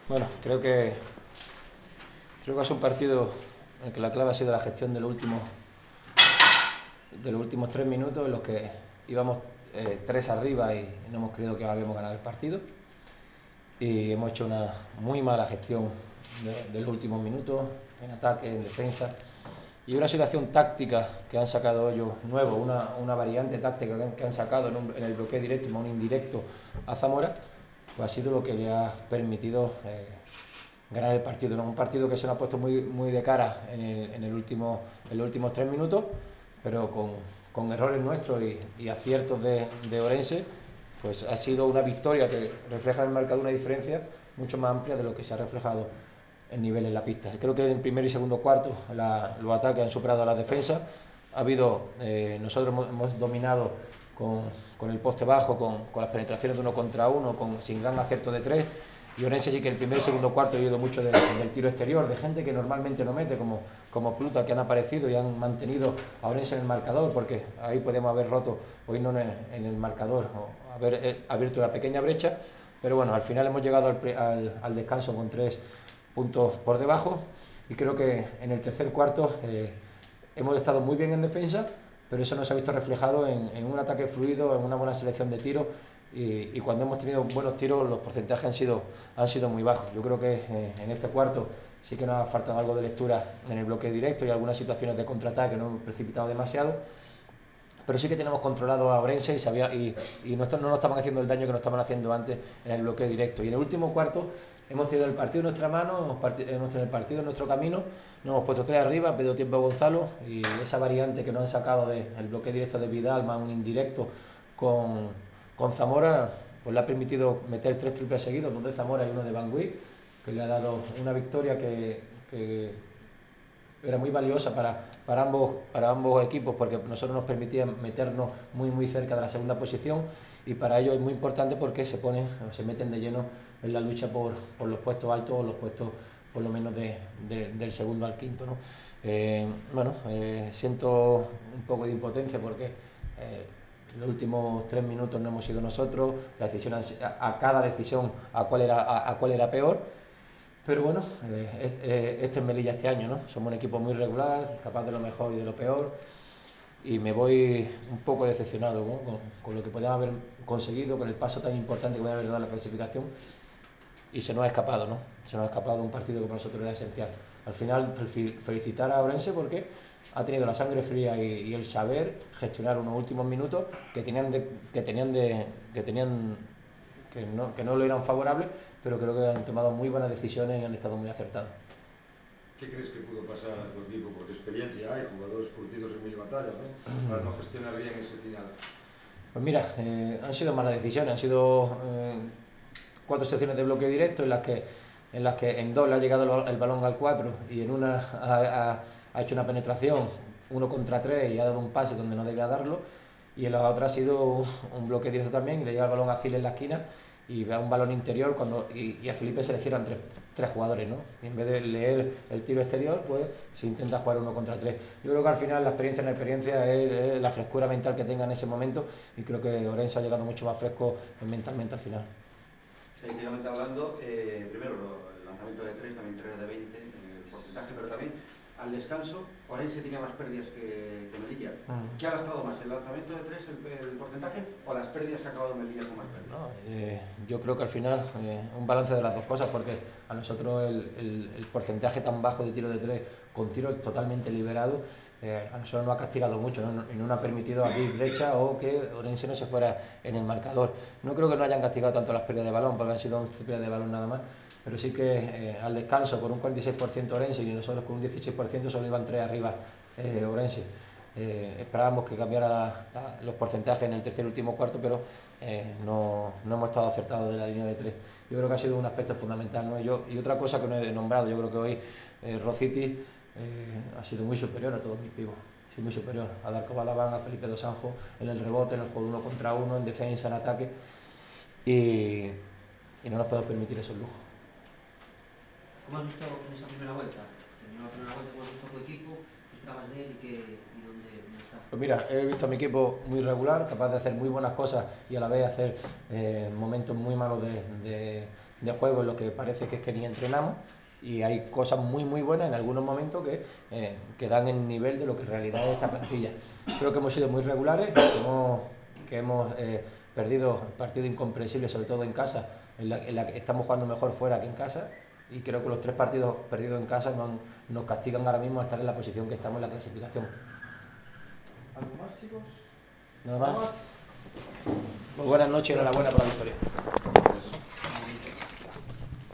Bueno, creo que es un partido en el que la clave ha sido la gestión de los últimos 3 minutos en los que íbamos 3 arriba y no hemos creído que habíamos ganado el partido. Y hemos hecho una muy mala gestión de los últimos minutos, en ataque, en defensa. Y una situación táctica que han sacado ellos nuevo, una variante táctica que han sacado en el bloqueo directo y más un indirecto a Zamora, pues ha sido lo que le ha permitido ganar el partido, ¿no? Un partido que se nos ha puesto muy de cara en los últimos 3 minutos, pero con errores nuestros y aciertos de Orense, pues ha sido una victoria que refleja en el marcador una diferencia mucho más amplia de lo que se ha reflejado el nivel en la pista. Creo que en el primer y segundo cuarto los ataques han superado a las defensas. Nosotros hemos dominado con el poste bajo, con las penetraciones de 1 contra 1, sin gran acierto de 3. Y Orense sí que el primer y segundo cuarto ha ido mucho del tiro exterior, de gente que normalmente no mete, como Pluta, que han aparecido y han mantenido a Orense en el marcador, porque ahí podemos haber roto, hoy no en el marcador, o haber abierto una pequeña brecha. Pero bueno, al final hemos llegado al descanso con 3 puntos por debajo, y creo que en el tercer cuarto hemos estado muy bien en defensa, pero eso no se ha visto reflejado en un ataque fluido, en una buena selección de tiros, y cuando hemos tenido buenos tiros los porcentajes han sido muy bajos. Yo creo que en este cuarto sí que nos ha faltado algo de lectura en el bloqueo directo y algunas situaciones de contraataque que no hemos precipitado demasiado, pero sí que tenemos controlado a Orense y no nos estaban haciendo el daño que nos estaban haciendo antes en el bloqueo directo. Y en el último cuarto hemos tenido el partido en nuestra mano, hemos tenido el partido en nuestro camino, nos hemos puesto 3 arriba, ha pedido tiempo a Gonzalo, y esa variante que nos han sacado del bloqueo directo de Vidal más un indirecto con Zamora, pues le ha permitido meter 3 triples seguidos, 2 de Zamora y 1 de Bangui, que le ha dado una victoria que era muy valiosa para ambos equipos, porque nosotros nos permitía meternos muy cerca de la segunda posición, y para ellos es muy importante porque se meten de lleno en la lucha por los puestos altos, o los puestos por lo menos del segundo al quinto, ¿no? Siento un poco de impotencia porque los últimos 3 minutos no hemos sido nosotros, a cada decisión a cuál era peor. Pero bueno, esto es Melilla este año, ¿no? Somos un equipo muy regular, capaz de lo mejor y de lo peor, y me voy un poco decepcionado, ¿no? con lo que podíamos haber conseguido, con el paso tan importante que podía haber dado la clasificación, y se nos ha escapado, ¿no? Se nos ha escapado un partido que para nosotros era esencial. Al final, felicitar a Orense porque ha tenido la sangre fría y el saber gestionar unos últimos minutos que no lo eran favorables, pero creo que han tomado muy buenas decisiones y han estado muy acertados. ¿Qué crees que pudo pasar a tu equipo? Porque experiencia hay, jugadores curtidos en 1000 batallas, ¿no? Para no gestionar bien ese final. Pues mira, han sido malas decisiones, han sido 4 secciones de bloqueo directo en las que en 2 le ha llegado el balón al 4, y en una ha hecho una penetración 1 contra 3 y ha dado un pase donde no debía darlo, y en la otra ha sido un bloqueo directo también, y le llega el balón a Zil en la esquina y ve un balón interior y a Felipe se le cierran tres jugadores, ¿no? Y en vez de leer el tiro exterior, pues se intenta jugar 1 contra 3. Yo creo que al final la experiencia es la frescura mental que tenga en ese momento, y creo que Orense ha llegado mucho más fresco mentalmente al final. Estadísticamente hablando, primero el lanzamiento de 3, también 3 de 20 en el porcentaje, pero también al descanso Orense tenía más pérdidas que Melilla. ¿Qué ha gastado más, el lanzamiento de 3, el porcentaje, o las pérdidas que ha acabado Melilla con más pérdidas? No, yo creo que al final un balance de las dos cosas, porque a nosotros el porcentaje tan bajo de tiro de 3 con tiros totalmente liberados, a nosotros nos ha castigado mucho, ¿no? Y no nos ha permitido abrir brecha o que Orense no se fuera en el marcador. No creo que nos hayan castigado tanto las pérdidas de balón, porque han sido 11 pérdidas de balón nada más, pero sí que al descanso con un 46% Orense y nosotros con un 16% solo iban 3 arriba Orense. Esperábamos que cambiara los porcentajes en el tercer y último cuarto, pero no hemos estado acertados de la línea de 3. Yo creo que ha sido un aspecto fundamental, ¿no? Y otra cosa que no he nombrado, yo creo que hoy Rociti ha sido muy superior a todos mis pibos. Sí, muy superior a Darko Balabán, a Felipe Dos Anjos, en el rebote, en el juego de 1 contra 1, en defensa, en ataque, y no nos podemos permitir esos lujos. ¿Cómo has visto en esta primera vuelta? Terminó la primera vuelta, ¿cómo has visto a tu equipo? ¿Qué esperabas de él y dónde está? Pues mira, he visto a mi equipo muy regular, capaz de hacer muy buenas cosas y a la vez hacer momentos muy malos de juego en los que parece que es que ni entrenamos, y hay cosas muy muy buenas en algunos momentos que dan el nivel de lo que en realidad es esta plantilla. Creo que hemos sido muy regulares, que hemos perdido partidos incomprensibles, sobre todo en casa, en la que estamos jugando mejor fuera que en casa, y creo que los 3 partidos perdidos en casa nos castigan ahora mismo a estar en la posición que estamos en la clasificación. ¿Algo más, chicos? Nada más. Pues buenas noches y enhorabuena por la victoria.